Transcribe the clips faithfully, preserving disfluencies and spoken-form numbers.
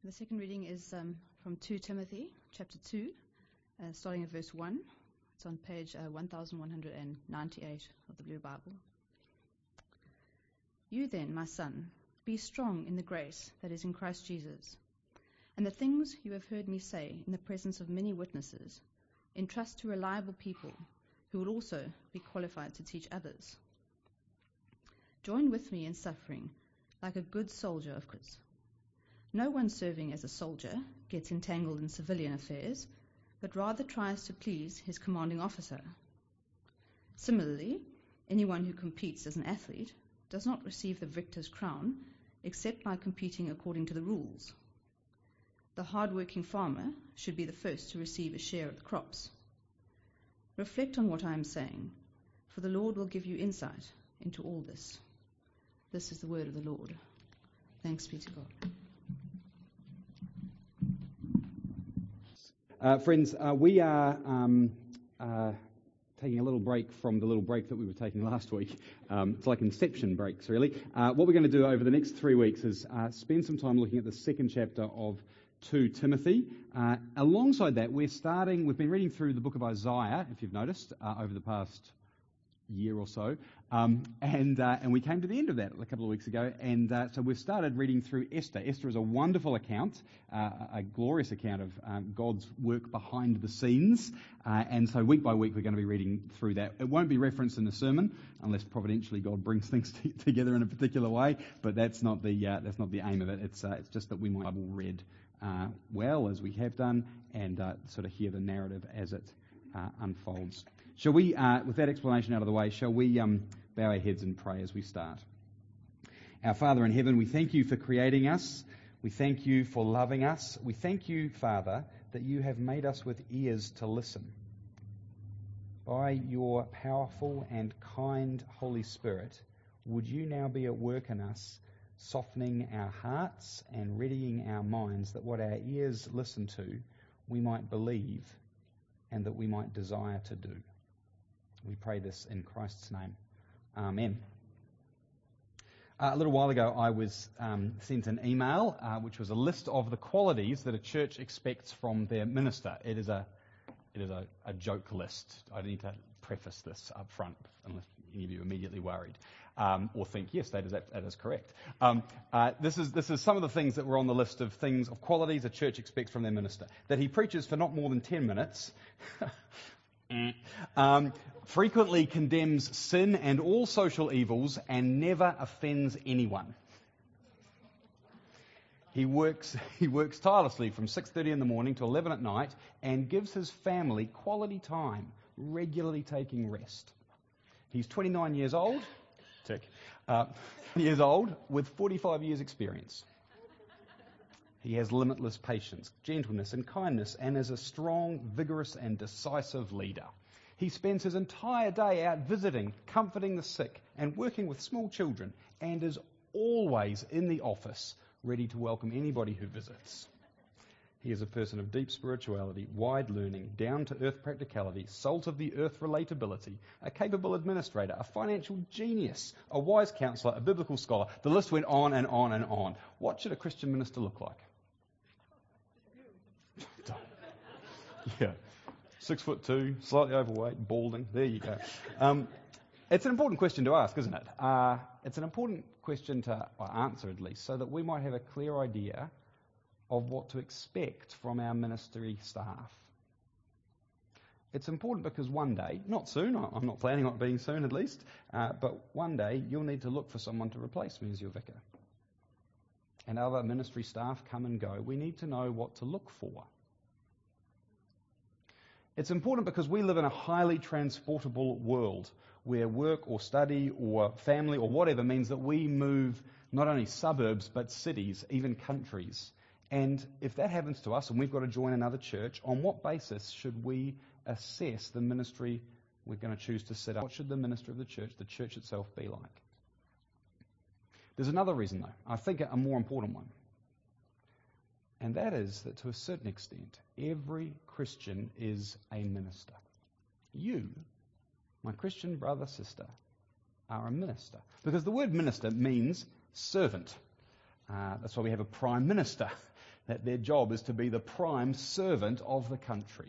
The second reading is um, from Second Timothy chapter two, uh, starting at verse one. It's on page uh, one thousand one hundred ninety-eight of the Blue Bible. You then, my son, be strong in the grace that is in Christ Jesus, and the things you have heard me say in the presence of many witnesses, entrust to reliable people who will also be qualified to teach others. Join with me in suffering like a good soldier of Christ. No one serving as a soldier gets entangled in civilian affairs, but rather tries to please his commanding officer. Similarly, anyone who competes as an athlete does not receive the victor's crown except by competing according to the rules. The hard-working farmer should be the first to receive a share of the crops. Reflect on what I am saying, for the Lord will give you insight into all this. This is the word of the Lord. Thanks be to God. Uh, friends, uh, we are um, uh, taking a little break from the little break that we were taking last week. Um, it's like inception breaks, really. Uh, what we're going to do over the next three weeks is uh, spend some time looking at the second chapter of Second Timothy. Uh, alongside that, we're starting, we've been reading through the book of Isaiah, if you've noticed, uh, over the past year or so, um, and uh, and we came to the end of that a couple of weeks ago, and uh, so we've started reading through Esther. Esther is a wonderful account, uh, a glorious account of um, God's work behind the scenes, uh, and so week by week we're going to be reading through that. It won't be referenced in the sermon unless providentially God brings things t- together in a particular way, but that's not the uh, that's not the aim of it. It's uh, it's just that we might have read uh, well as we have done, and uh, sort of hear the narrative as it uh, unfolds. Shall we, uh, with that explanation out of the way, shall we um, bow our heads and pray as we start? Our Father in heaven, we thank you for creating us. We thank you for loving us. We thank you, Father, that you have made us with ears to listen. By your powerful and kind Holy Spirit, would you now be at work in us, softening our hearts and readying our minds that what our ears listen to, we might believe and that we might desire to do. We pray this in Christ's name. Amen. Uh, a little while ago, I was um, sent an email, uh, which was a list of the qualities that a church expects from their minister. It is a it is a, a joke list. I need to preface this up front, unless any of you are immediately worried um, or think, yes, that is that, that is correct. Um, uh, this is this is some of the things that were on the list of things of qualities a church expects from their minister. That he preaches for not more than ten minutes. Um, frequently condemns sin and all social evils and never offends anyone. He works he works tirelessly from six thirty in the morning to eleven at night and gives his family quality time, regularly taking rest. He's twenty-nine years old, tick, uh, years old with forty-five years experience. He has limitless patience, gentleness and kindness, and is a strong, vigorous and decisive leader. He spends his entire day out visiting, comforting the sick, and working with small children, and is always in the office, ready to welcome anybody who visits. He is a person of deep spirituality, wide learning, down-to-earth practicality, salt-of-the-earth relatability, a capable administrator, a financial genius, a wise counsellor, a biblical scholar. The list went on and on and on. What should a Christian minister look like? Yeah, six foot two, slightly overweight, balding. There you go. Um, it's an important question to ask, isn't it? Uh, it's an important question to uh, answer, at least, so that we might have a clear idea of what to expect from our ministry staff. It's important because one day, not soon, I'm not planning on it being soon at least, uh, but one day you'll need to look for someone to replace me as your vicar. And other ministry staff come and go. We need to know what to look for. It's important because we live in a highly transportable world where work or study or family or whatever means that we move not only suburbs but cities, even countries. And if that happens to us and we've got to join another church, on what basis should we assess the ministry we're going to choose to set up? What should the minister of the church, the church itself, be like? There's another reason, though, I think a more important one. And that is that to a certain extent, every Christian is a minister. You, my Christian brother, sister, are a minister. Because the word minister means servant. Uh, that's why we have a prime minister. that their job is to be the prime servant of the country.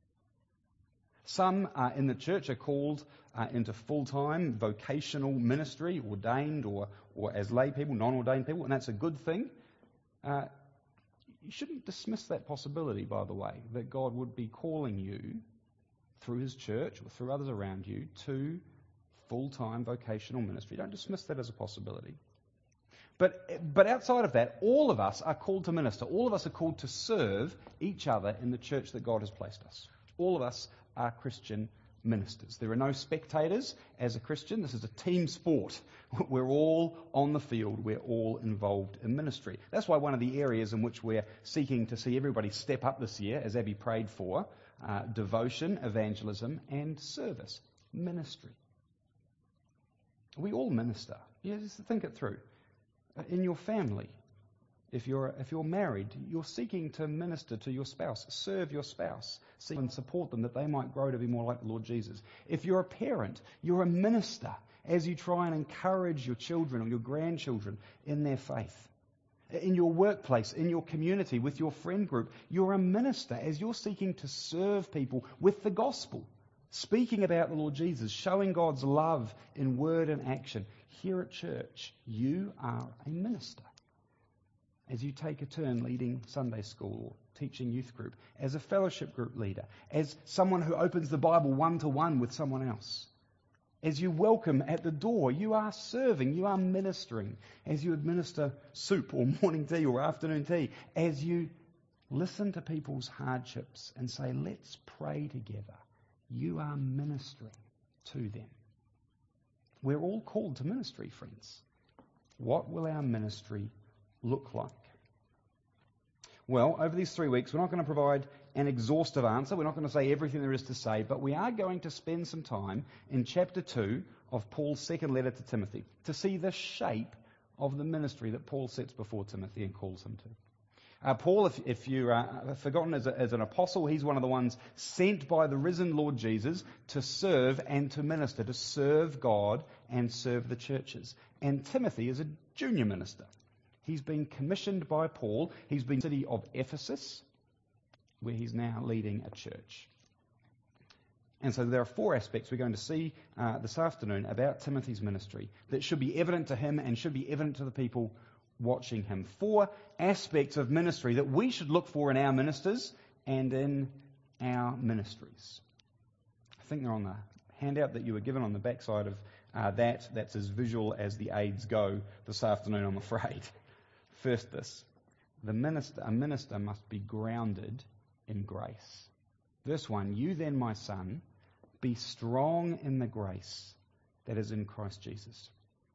Some uh, in the church are called uh, into full-time vocational ministry, ordained or, or as lay people, non-ordained people, and that's a good thing. Uh, you shouldn't dismiss that possibility, by the way, that God would be calling you through His church or through others around you to full-time vocational ministry. Don't dismiss that as a possibility. But, but outside of that, all of us are called to minister. All of us are called to serve each other in the church that God has placed us. All of us are Christian ministers. There are no spectators as a Christian. This is a team sport. We're all on the field. We're all involved in ministry. That's why one of the areas in which we're seeking to see everybody step up this year, as Abby prayed for, uh, devotion, evangelism, and service. Ministry. We all minister. Yeah, just think it through. In your family, if you're if you're married, you're seeking to minister to your spouse, serve your spouse, seek and support them that they might grow to be more like the Lord Jesus. If you're a parent, you're a minister as you try and encourage your children or your grandchildren in their faith. In your workplace, in your community, with your friend group, you're a minister as you're seeking to serve people with the gospel, speaking about the Lord Jesus, showing God's love in word and action. Here at church, you are a minister. As you take a turn leading Sunday school or teaching youth group, as a fellowship group leader, as someone who opens the Bible one-to-one with someone else, as you welcome at the door, you are serving, you are ministering. As you administer soup or morning tea or afternoon tea, as you listen to people's hardships and say, let's pray together, you are ministering to them. We're all called to ministry, friends. What will our ministry look like? Well, over these three weeks, we're not going to provide an exhaustive answer. We're not going to say everything there is to say, but we are going to spend some time in chapter two of Paul's second letter to Timothy to see the shape of the ministry that Paul sets before Timothy and calls him to. Uh, Paul, if, if you're uh, forgotten as, a, as an apostle, he's one of the ones sent by the risen Lord Jesus to serve and to minister, to serve God and serve the churches. And Timothy is a junior minister. He's been commissioned by Paul. He's been in the city of Ephesus, where he's now leading a church. And so there are four aspects we're going to see uh, this afternoon about Timothy's ministry that should be evident to him and should be evident to the people watching him. Four aspects of ministry that we should look for in our ministers and in our ministries. I think they're on the handout that you were given on the backside of uh, that. That's as visual as the aids go this afternoon, I'm afraid. First, this. The minister, a minister must be grounded in grace. Verse one, you then, my son, be strong in the grace that is in Christ Jesus.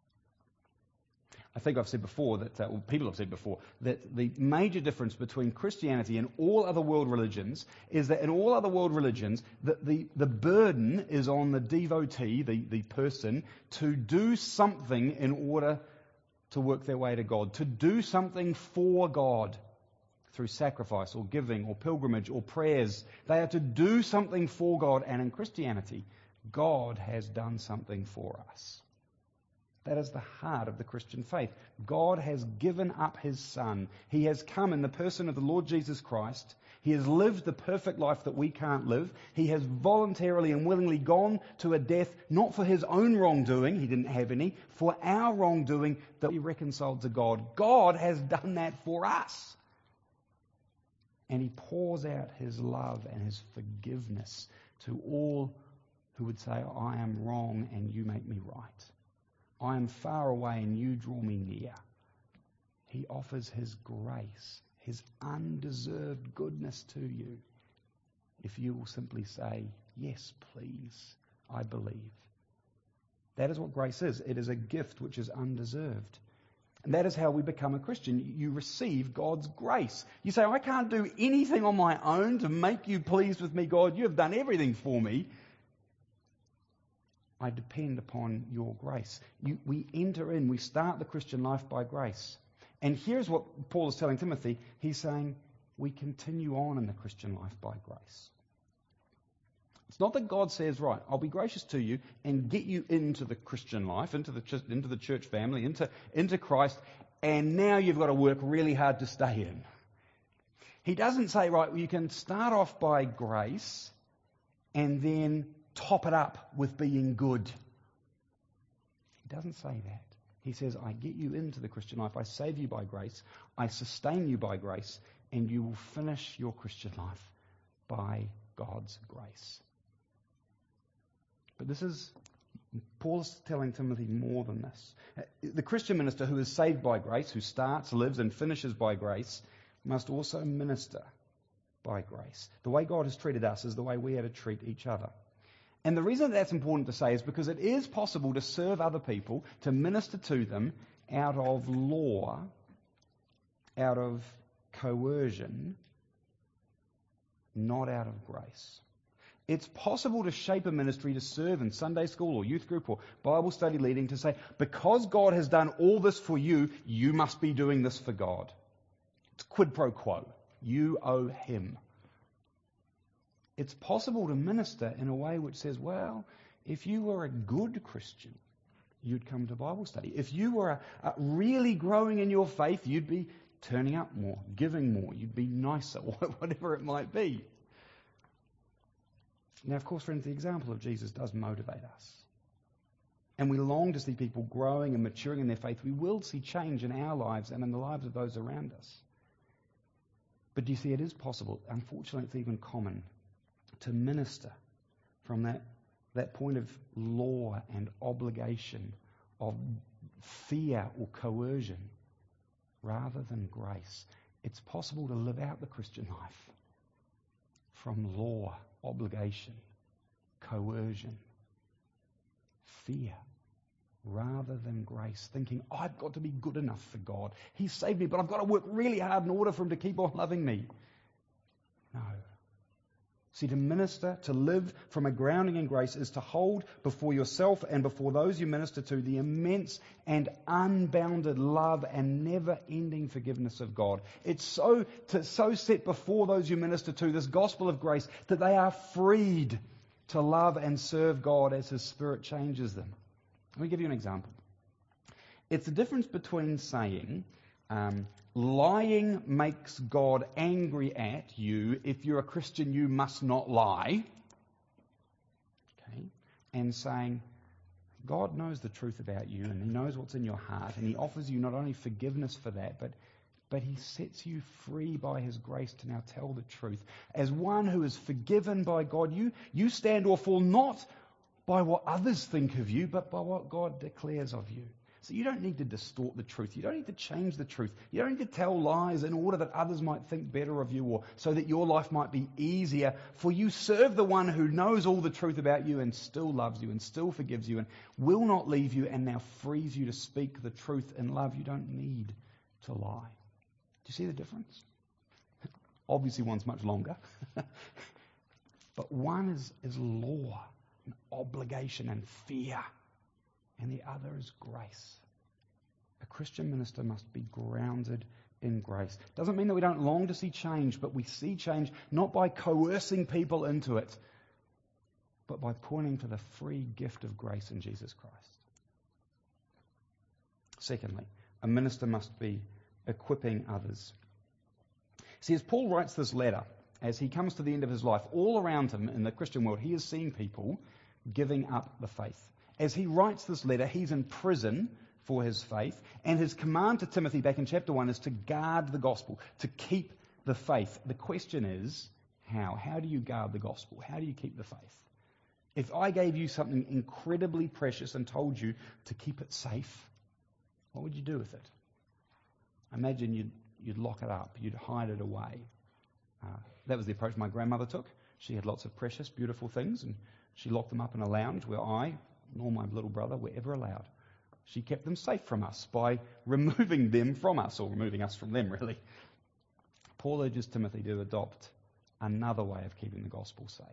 I think I've said before that, uh, well, people have said before, that the major difference between Christianity and all other world religions is that in all other world religions, the, the, the burden is on the devotee, the, the person, to do something in order to work their way to God, to do something for God through sacrifice or giving or pilgrimage or prayers. They are to do something for God, and in Christianity, God has done something for us. That is the heart of the Christian faith. God has given up His Son. He has come in the person of the Lord Jesus Christ. He has lived the perfect life that we can't live. He has voluntarily and willingly gone to a death, not for His own wrongdoing, He didn't have any, for our wrongdoing that we reconciled to God. God has done that for us. And He pours out His love and His forgiveness to all who would say, I am wrong and you make me right. I am far away and you draw me near. He offers His grace, His undeserved goodness to you, if you will simply say, yes, please, I believe. That is what grace is. It is a gift which is undeserved. And that is how we become a Christian. You receive God's grace. You say, I can't do anything on my own to make you pleased with me, God. You have done everything for me. I depend upon your grace. You, we enter in, we start the Christian life by grace. And here's what Paul is telling Timothy. He's saying, we continue on in the Christian life by grace. It's not that God says, right, I'll be gracious to you and get you into the Christian life, into the ch- into the church family, into, into Christ, and now you've got to work really hard to stay in. He doesn't say, right, you can start off by grace and then top it up with being good. He doesn't say that. He says, I get you into the Christian life. I save you by grace. I sustain you by grace. And you will finish your Christian life by God's grace. But this is, Paul's telling Timothy more than this. The Christian minister who is saved by grace, who starts, lives, and finishes by grace, must also minister by grace. The way God has treated us is the way we are to treat each other. And the reason that's important to say is because it is possible to serve other people, to minister to them out of law, out of coercion, not out of grace. It's possible to shape a ministry to serve in Sunday school or youth group or Bible study leading to say, because God has done all this for you, you must be doing this for God. It's quid pro quo. You owe him. It's possible to minister in a way which says, well, if you were a good Christian, you'd come to Bible study. If you were a, a really growing in your faith, you'd be turning up more, giving more, you'd be nicer, whatever it might be. Now, of course, friends, the example of Jesus does motivate us. And we long to see people growing and maturing in their faith. We will see change in our lives and in the lives of those around us. But do you see, it is possible, unfortunately it's even common, to minister from that, that point of law and obligation, of fear or coercion, rather than grace. It's possible to live out the Christian life from law, obligation, coercion, fear, rather than grace, thinking, I've got to be good enough for God. He saved me, but I've got to work really hard in order for him to keep on loving me. No. See, to minister, to live from a grounding in grace is to hold before yourself and before those you minister to the immense and unbounded love and never-ending forgiveness of God. It's so, to, so set before those you minister to, this gospel of grace, that they are freed to love and serve God as his Spirit changes them. Let me give you an example. It's the difference between saying, um, lying makes God angry at you. If you're a Christian, you must not lie. Okay? And saying, God knows the truth about you and he knows what's in your heart and he offers you not only forgiveness for that, but, but he sets you free by his grace to now tell the truth. As one who is forgiven by God, you, you stand or fall not by what others think of you, but by what God declares of you. So you don't need to distort the truth. You don't need to change the truth. You don't need to tell lies in order that others might think better of you or so that your life might be easier. For you serve the one who knows all the truth about you and still loves you and still forgives you and will not leave you and now frees you to speak the truth in love. You don't need to lie. Do you see the difference? Obviously one's much longer. But one is, is law and obligation and fear. And the other is grace. A Christian minister must be grounded in grace. Doesn't mean that we don't long to see change, but we see change not by coercing people into it, but by pointing to the free gift of grace in Jesus Christ. Secondly, a minister must be equipping others. See, as Paul writes this letter, as he comes to the end of his life, all around him in the Christian world, he is seeing people giving up the faith. As he writes this letter, he's in prison for his faith, and his command to Timothy back in chapter one is to guard the gospel, to keep the faith. The question is, how? How do you guard the gospel? How do you keep the faith? If I gave you something incredibly precious and told you to keep it safe, what would you do with it? Imagine you'd, you'd lock it up, you'd hide it away. Uh, that was the approach my grandmother took. She had lots of precious, beautiful things, and she locked them up in a lounge where I, nor my little brother, were ever allowed. She kept them safe from us by removing them from us, or removing us from them, really. Paul urges Timothy to adopt another way of keeping the gospel safe.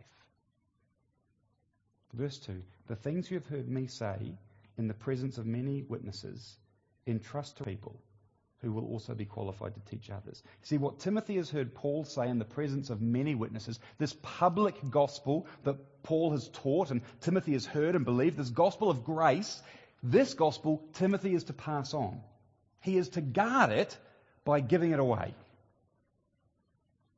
Verse two, the things you have heard me say in the presence of many witnesses, entrust to people who will also be qualified to teach others. See, what Timothy has heard Paul say in the presence of many witnesses, this public gospel that Paul has taught and Timothy has heard and believed, this gospel of grace, this gospel Timothy is to pass on. He is to guard it by giving it away.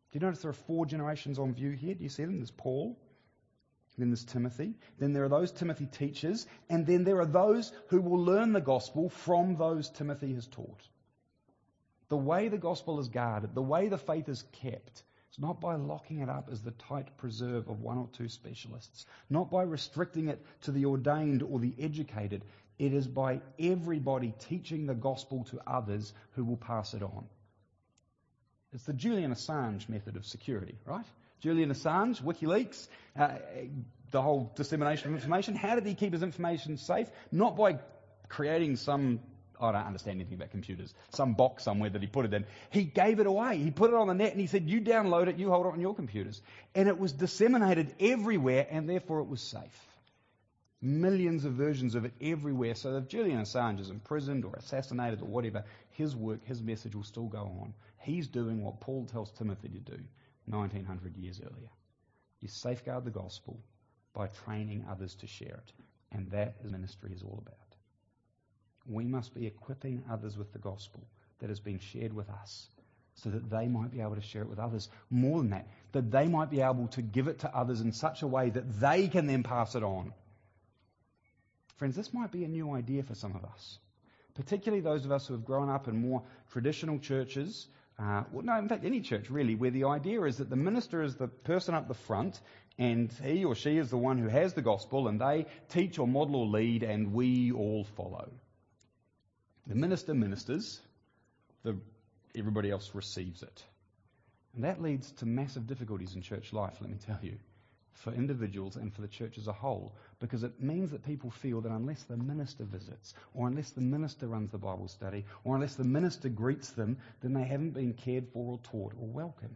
Do you notice there are four generations on view here? Do you see them? There's Paul, then there's Timothy, then there are those Timothy teachers, and then there are those who will learn the gospel from those Timothy has taught. The way the gospel is guarded, the way the faith is kept, it's not by locking it up as the tight preserve of one or two specialists, not by restricting it to the ordained or the educated. It is by everybody teaching the gospel to others who will pass it on. It's the Julian Assange method of security, right? Julian Assange, WikiLeaks, uh, the whole dissemination of information. How did he keep his information safe? Not by creating some, I don't understand anything about computers, some box somewhere that he put it in. He gave it away. He put it on the net and he said, you download it, you hold it on your computers. And it was disseminated everywhere and therefore it was safe. Millions of versions of it everywhere. So if Julian Assange is imprisoned or assassinated or whatever, his work, his message will still go on. He's doing what Paul tells Timothy to do nineteen hundred years earlier. You safeguard the gospel by training others to share it. And that is ministry is all about. We must be equipping others with the gospel that has been shared with us so that they might be able to share it with others. More than that, that they might be able to give it to others in such a way that they can then pass it on. Friends, this might be a new idea for some of us, particularly those of us who have grown up in more traditional churches. Uh, well, no, in fact, any church really, where the idea is that the minister is the person up the front and he or she is the one who has the gospel and they teach or model or lead and we all follow. The minister ministers, the, everybody else receives it. And that leads to massive difficulties in church life, let me tell you, for individuals and for the church as a whole, because it means that people feel that unless the minister visits, or unless the minister runs the Bible study, or unless the minister greets them, then they haven't been cared for or taught or welcomed.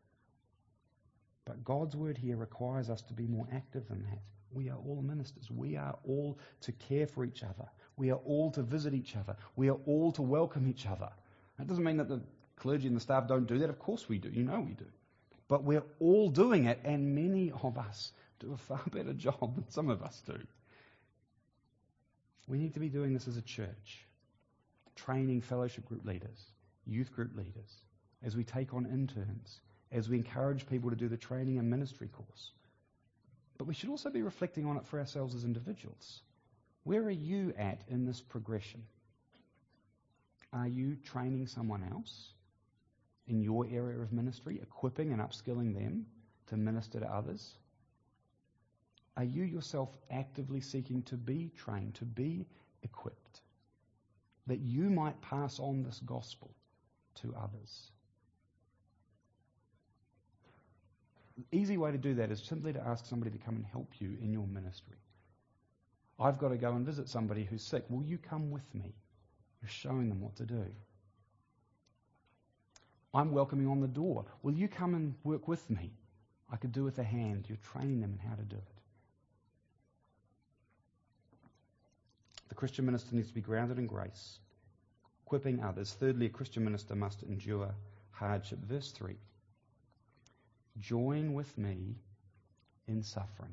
But God's word here requires us to be more active than that. We are all ministers. We are all to care for each other. We are all to visit each other. We are all to welcome each other. That doesn't mean that the clergy and the staff don't do that. Of course we do. You know we do. But we're all doing it, and many of us do a far better job than some of us do. We need to be doing this as a church, training fellowship group leaders, youth group leaders, as we take on interns, as we encourage people to do the training and ministry course. But we should also be reflecting on it for ourselves as individuals. Where are you at in this progression? Are you training someone else in your area of ministry, equipping and upskilling them to minister to others? Are you yourself actively seeking to be trained, to be equipped, that you might pass on this gospel to others? The easy way to do that is simply to ask somebody to come and help you in your ministry. I've got to go and visit somebody who's sick. Will you come with me? You're showing them what to do. I'm welcoming on the door. Will you come and work with me? I could do with a hand. You're training them in how to do it. The Christian minister needs to be grounded in grace, equipping others. Thirdly, a Christian minister must endure hardship. Verse three. Join with me in suffering.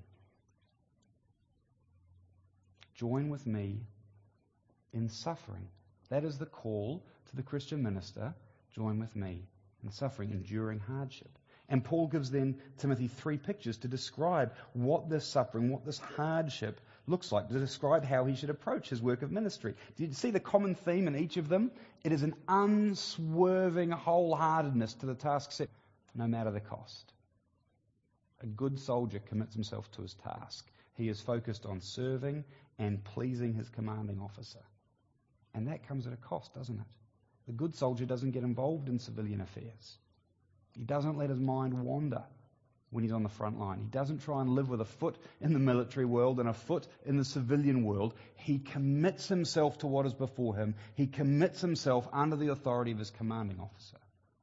Join with me in suffering. That is the call to the Christian minister. Join with me in suffering, enduring hardship. And Paul gives then Timothy three pictures to describe what this suffering, what this hardship looks like, to describe how he should approach his work of ministry. Do you see the common theme in each of them? It is an unswerving wholeheartedness to the task set, no matter the cost. A good soldier commits himself to his task. He is focused on serving and pleasing his commanding officer. And that comes at a cost, doesn't it? The good soldier doesn't get involved in civilian affairs. He doesn't let his mind wander when he's on the front line. He doesn't try and live with a foot in the military world and a foot in the civilian world. He commits himself to what is before him. He commits himself under the authority of his commanding officer.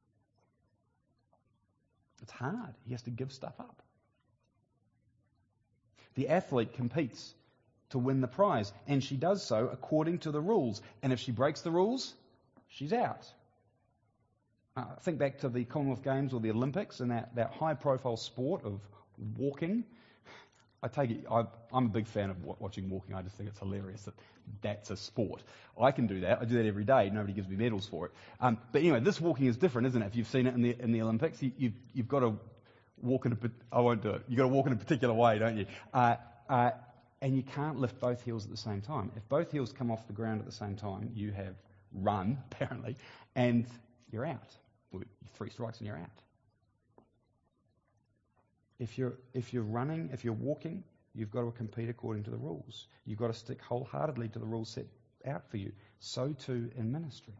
It's hard. He has to give stuff up. The athlete competes to win the prize, and she does so according to the rules. And if she breaks the rules, she's out. Uh, think back to the Commonwealth Games or the Olympics and that, that high-profile sport of walking. I take it, I, I'm a big fan of wa- watching walking. I just think it's hilarious that that's a sport. I can do that. I do that every day. Nobody gives me medals for it. Um, but anyway, this walking is different, isn't it? If you've seen it in the in the Olympics, you, you've, you've got to walk in a. I won't do it. You've got to walk in a particular way, don't you? Uh, uh, and you can't lift both heels at the same time. If both heels come off the ground at the same time, you have run, apparently, and you're out. Three strikes and you're out. If you're, if you're running, if you're walking, you've got to compete according to the rules. You've got to stick wholeheartedly to the rules set out for you. So too in ministry.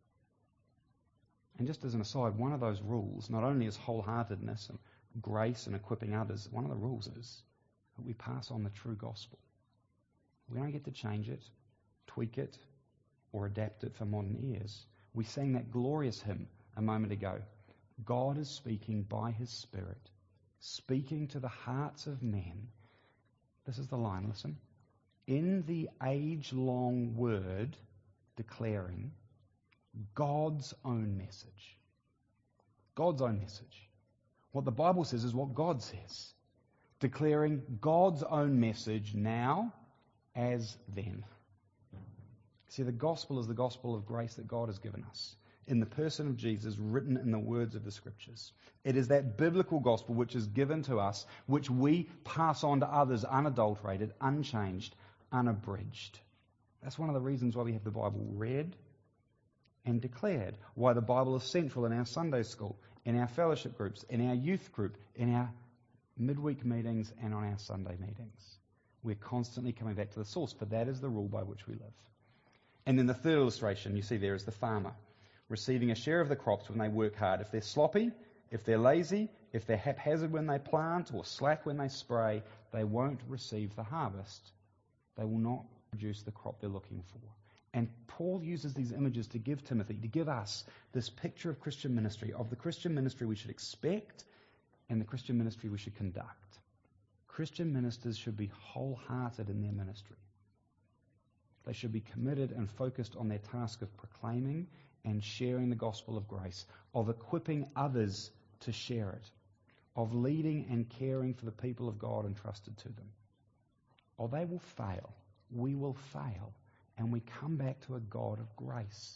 And just as an aside, one of those rules, not only is wholeheartedness and grace and equipping others, one of the rules is that we pass on the true gospel. We don't get to change it, tweak it, or adapt it for modern ears. We sang that glorious hymn a moment ago. God is speaking by his Spirit, speaking to the hearts of men. This is the line, listen. In the age-long word, declaring God's own message. God's own message. What the Bible says is what God says. Declaring God's own message now as then. See, the gospel is the gospel of grace that God has given us in the person of Jesus, written in the words of the Scriptures. It is that biblical gospel which is given to us, which we pass on to others unadulterated, unchanged, unabridged. That's one of the reasons why we have the Bible read and declared, why the Bible is central in our Sunday school, in our fellowship groups, in our youth group, in our midweek meetings, and on our Sunday meetings. We're constantly coming back to the source, for that is the rule by which we live. And then the third illustration you see there is the farmer receiving a share of the crops when they work hard. If they're sloppy, if they're lazy, if they're haphazard when they plant or slack when they spray, they won't receive the harvest. They will not produce the crop they're looking for. And Paul uses these images to give Timothy, to give us this picture of Christian ministry, of the Christian ministry we should expect and the Christian ministry we should conduct. Christian ministers should be wholehearted in their ministry. They should be committed and focused on their task of proclaiming and sharing the gospel of grace, of equipping others to share it, of leading and caring for the people of God entrusted to them. Or they will fail. We will fail. And we come back to a God of grace.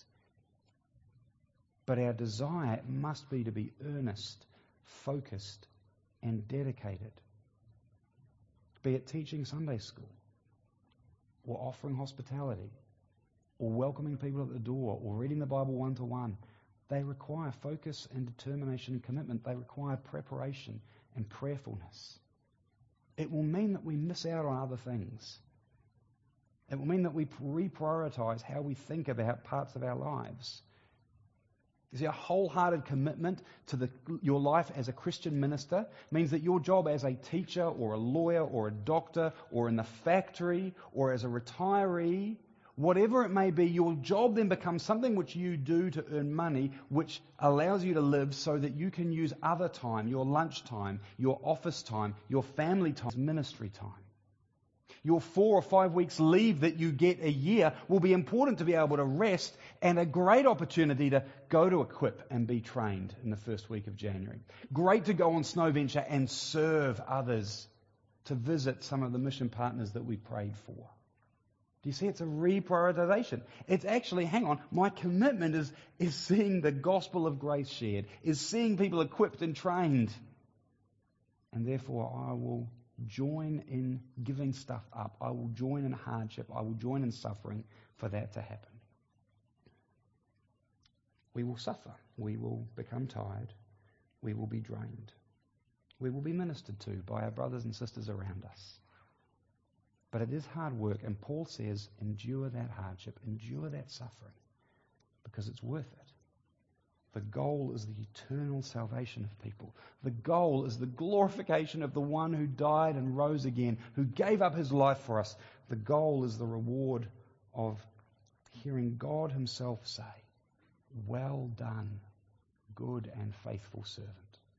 But our desire must be to be earnest, focused, and dedicated. Be it teaching Sunday school, or offering hospitality, or welcoming people at the door, or reading the Bible one-to-one. They require focus and determination and commitment. They require preparation and prayerfulness. It will mean that we miss out on other things. It will mean that we reprioritize how we think about parts of our lives. You see, a wholehearted commitment to the, your life as a Christian minister means that your job as a teacher or a lawyer or a doctor or in the factory or as a retiree, whatever it may be, your job then becomes something which you do to earn money, which allows you to live so that you can use other time, your lunch time, your office time, your family time, ministry time. Your four or five weeks leave that you get a year will be important to be able to rest, and a great opportunity to go to Equip and be trained in the first week of January. Great to go on Snow Venture and serve others, to visit some of the mission partners that we prayed for. Do you see? It's a reprioritization. It's actually, hang on, my commitment is, is seeing the gospel of grace shared, is seeing people equipped and trained. And therefore I will join in giving stuff up. I will join in hardship. I will join in suffering for that to happen. We will suffer. We will become tired. We will be drained. We will be ministered to by our brothers and sisters around us. But it is hard work, and Paul says, endure that hardship, endure that suffering, because it's worth it. The goal is the eternal salvation of people. The goal is the glorification of the one who died and rose again, who gave up his life for us. The goal is the reward of hearing God himself say, "Well done, good and faithful servant."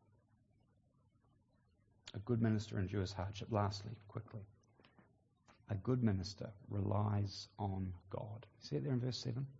A good minister endures hardship. Lastly, quickly, a good minister relies on God. See it there in verse seven?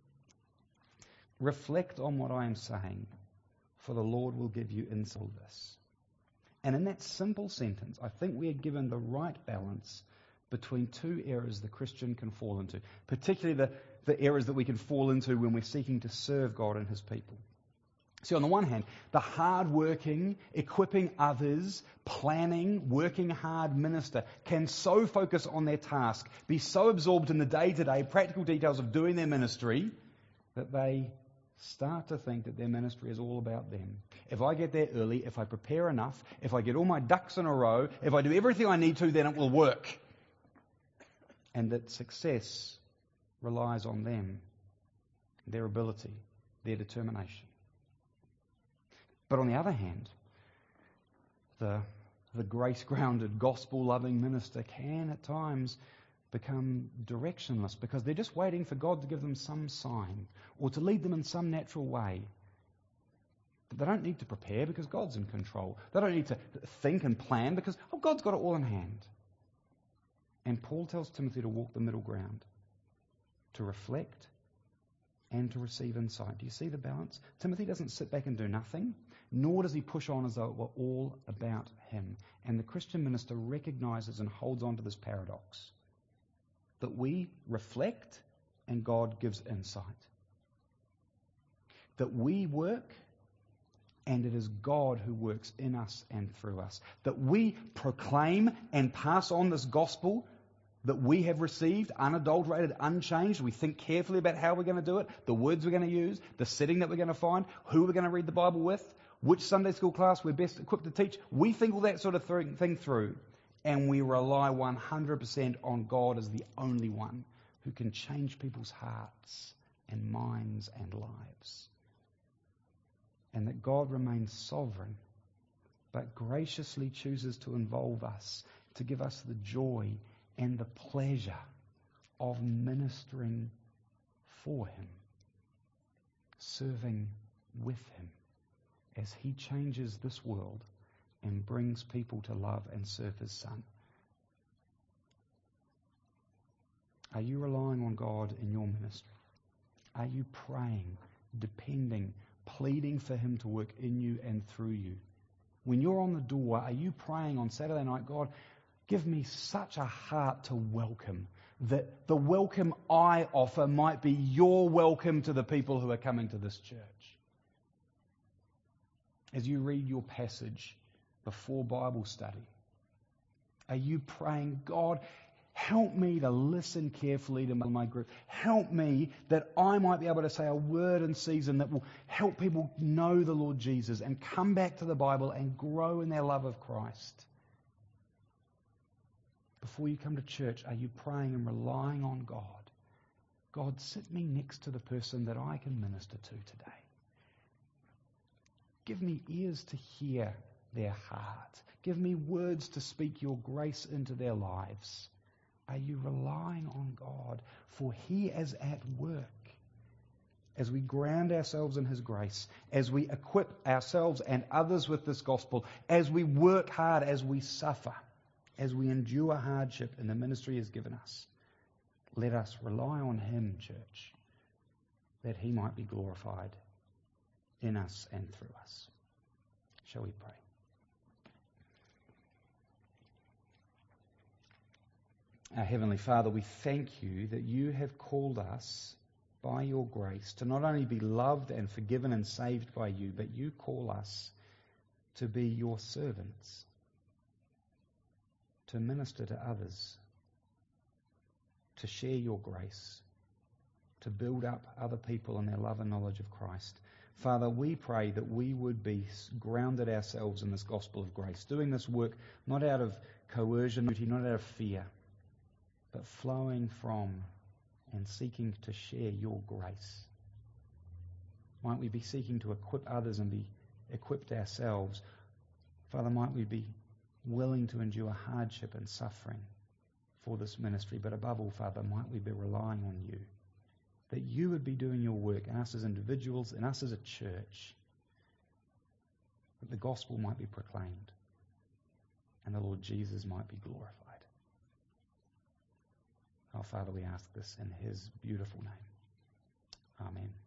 Reflect on what I am saying, for the Lord will give you insight to this. And in that simple sentence, I think we are given the right balance between two errors the Christian can fall into, particularly the, the errors that we can fall into when we're seeking to serve God and His people. See, on the one hand, the hard-working, equipping others, planning, working hard minister can so focus on their task, be so absorbed in the day-to-day practical details of doing their ministry, that they start to think that their ministry is all about them. If I get there early, if I prepare enough, if I get all my ducks in a row, if I do everything I need to, then it will work. And that success relies on them, their ability, their determination. But on the other hand, the, the grace-grounded, gospel-loving minister can at times become directionless because they're just waiting for God to give them some sign or to lead them in some natural way. But they don't need to prepare because God's in control. They don't need to think and plan because, oh, God's got it all in hand. And Paul tells Timothy to walk the middle ground, to reflect and to receive insight. Do you see the balance? Timothy doesn't sit back and do nothing, nor does he push on as though it were all about him. And the Christian minister recognizes and holds on to this paradox, that we reflect and God gives insight. That we work and it is God who works in us and through us. That we proclaim and pass on this gospel that we have received, unadulterated, unchanged. We think carefully about how we're going to do it, the words we're going to use, the setting that we're going to find, who we're going to read the Bible with, which Sunday school class we're best equipped to teach. We think all that sort of thing through, and we rely one hundred percent on God as the only one who can change people's hearts and minds and lives. And that God remains sovereign, but graciously chooses to involve us, to give us the joy and the pleasure of ministering for Him, serving with Him as He changes this world and brings people to love and serve His Son. Are you relying on God in your ministry? Are you praying, depending, pleading for Him to work in you and through you? When you're on the door, are you praying on Saturday night, God, give me such a heart to welcome, that the welcome I offer might be your welcome to the people who are coming to this church? As you read your passage before Bible study, are you praying, God, help me to listen carefully to my group. Help me that I might be able to say a word in season that will help people know the Lord Jesus and come back to the Bible and grow in their love of Christ. Before you come to church, are you praying and relying on God? God, sit me next to the person that I can minister to today. Give me ears to hear their heart. Give me words to speak your grace into their lives. Are you relying on God? For He is at work. As we ground ourselves in His grace, as we equip ourselves and others with this gospel, as we work hard, as we suffer, as we endure hardship in the ministry He has given us, let us rely on Him, church, that He might be glorified in us and through us. Shall we pray? Our Heavenly Father, we thank You that You have called us by Your grace to not only be loved and forgiven and saved by You, but You call us to be Your servants, to minister to others, to share Your grace, to build up other people in their love and knowledge of Christ. Father, we pray that we would be grounded ourselves in this gospel of grace, doing this work not out of coercion, not out of fear, but flowing from and seeking to share Your grace. Might we be seeking to equip others and be equipped ourselves. Father, might we be willing to endure hardship and suffering for this ministry, but above all, Father, might we be relying on You, that You would be doing Your work in us as individuals, in us as a church, that the gospel might be proclaimed and the Lord Jesus might be glorified. Oh, Father, we ask this in His beautiful name. Amen.